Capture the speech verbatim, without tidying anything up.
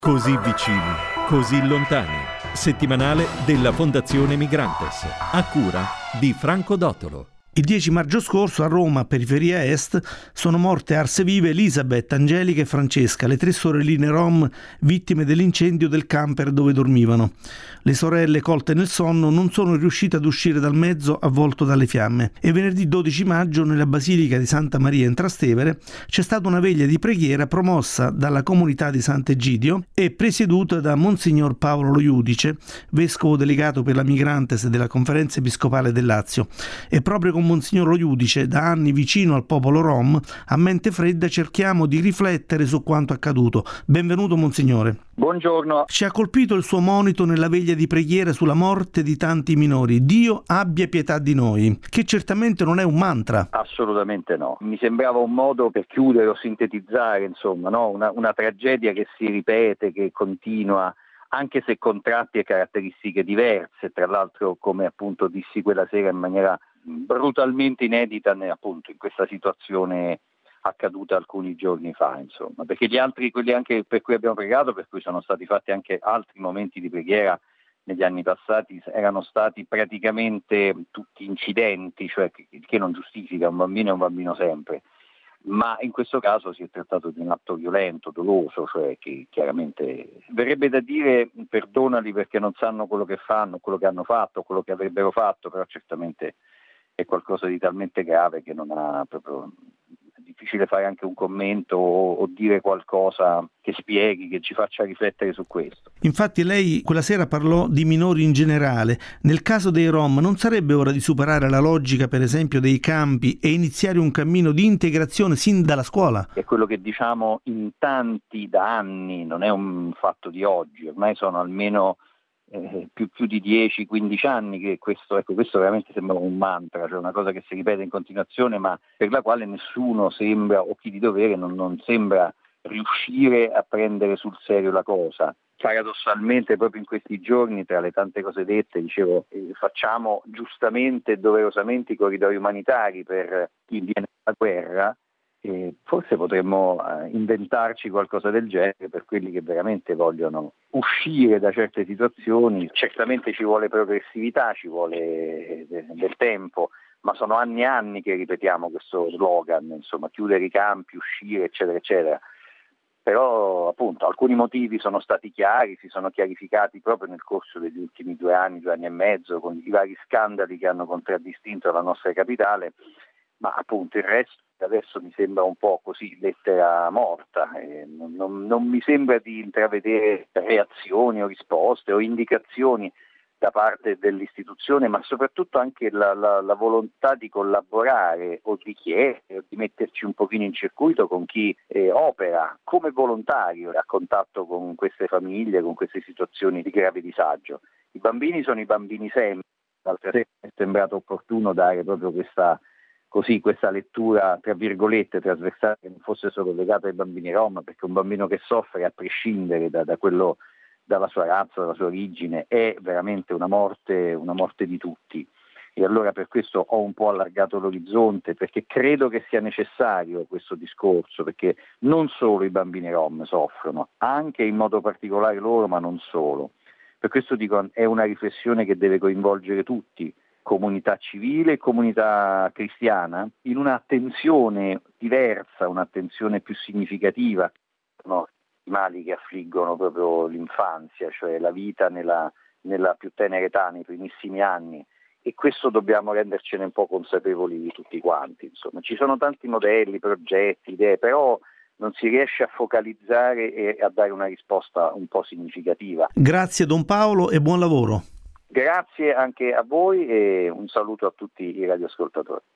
Così vicini, così lontani. Settimanale della Fondazione Migrantes, a cura di Franco Dotolo. Il dieci maggio scorso a Roma, periferia est, sono morte arse vive Elisabeth, Angelica e Francesca, le tre sorelline rom vittime dell'incendio del camper dove dormivano. Le sorelle, colte nel sonno, non sono riuscite ad uscire dal mezzo avvolto dalle fiamme e venerdì dodici maggio nella Basilica di Santa Maria in Trastevere c'è stata una veglia di preghiera promossa dalla comunità di Sant'Egidio e presieduta da Monsignor Paolo Lo Iudice, vescovo delegato per la Migrantes della Conferenza Episcopale del Lazio. E proprio con Monsignor Lo Iudice, da anni vicino al popolo rom, a mente fredda cerchiamo di riflettere su quanto accaduto. Benvenuto Monsignore. Buongiorno. Ci ha colpito il suo monito nella veglia di preghiera sulla morte di tanti minori. Dio abbia pietà di noi, che certamente non è un mantra. Assolutamente no. Mi sembrava un modo per chiudere o sintetizzare, insomma, no? una, una tragedia che si ripete, che continua, anche se con tratti e caratteristiche diverse. Tra l'altro, come appunto dissi quella sera in maniera brutalmente inedita, appunto in questa situazione accaduta alcuni giorni fa, insomma, perché gli altri, quelli anche per cui abbiamo pregato, per cui sono stati fatti anche altri momenti di preghiera negli anni passati, erano stati praticamente tutti incidenti, cioè che, che non giustifica, un bambino è un bambino sempre, ma in questo caso si è trattato di un atto violento, doloso, cioè che chiaramente verrebbe da dire perdonali perché non sanno quello che fanno, quello che hanno fatto, quello che avrebbero fatto, però certamente è qualcosa di talmente grave che non ha proprio, è difficile fare anche un commento o, o dire qualcosa che spieghi, che ci faccia riflettere su questo. Infatti lei quella sera parlò di minori in generale. Nel caso dei rom non sarebbe ora di superare la logica, per esempio, dei campi e iniziare un cammino di integrazione sin dalla scuola? È quello che diciamo in tanti da anni, non è un fatto di oggi, ormai sono almeno Eh, più, più di dieci quindici anni che questo, ecco, questo veramente sembra un mantra, cioè una cosa che si ripete in continuazione ma per la quale nessuno sembra, o chi di dovere non, non sembra riuscire a prendere sul serio la cosa. Paradossalmente proprio in questi giorni, tra le tante cose dette, dicevo, eh, facciamo giustamente e doverosamente i corridoi umanitari per chi viene dalla guerra. E forse potremmo eh, inventarci qualcosa del genere per quelli che veramente vogliono uscire da certe situazioni. Certamente ci vuole progressività, ci vuole de- del tempo, ma sono anni e anni che ripetiamo questo slogan, insomma, chiudere i campi, uscire, eccetera, eccetera. Però appunto alcuni motivi sono stati chiari, si sono chiarificati proprio nel corso degli ultimi due anni, due anni e mezzo, con i vari scandali che hanno contraddistinto la nostra capitale, ma appunto il resto adesso mi sembra un po' così lettera morta, eh, non, non, non mi sembra di intravedere reazioni o risposte o indicazioni da parte dell'istituzione, ma soprattutto anche la, la, la volontà di collaborare o di chiedere o di metterci un pochino in circuito con chi eh, opera come volontario a contatto con queste famiglie, con queste situazioni di grave disagio. I bambini sono i bambini sempre, l'altra sera mi è sembrato opportuno dare proprio questa così questa lettura tra virgolette trasversale che non fosse solo legata ai bambini rom, perché un bambino che soffre a prescindere da, da quello, dalla sua razza, dalla sua origine, è veramente una morte, una morte di tutti. E allora per questo ho un po' allargato l'orizzonte, perché credo che sia necessario questo discorso, perché non solo i bambini rom soffrono, anche in modo particolare loro, ma non solo. Per questo dico, è una riflessione che deve coinvolgere tutti, comunità civile e comunità cristiana, in un'attenzione diversa, un'attenzione più significativa, no? I mali che affliggono proprio l'infanzia, cioè la vita nella, nella più tenera età, nei primissimi anni, e questo dobbiamo rendercene un po' consapevoli tutti quanti. Insomma, ci sono tanti modelli, progetti, idee, però non si riesce a focalizzare e a dare una risposta un po' significativa. Grazie Don Paolo e buon lavoro. Grazie anche a voi e un saluto a tutti i radioascoltatori.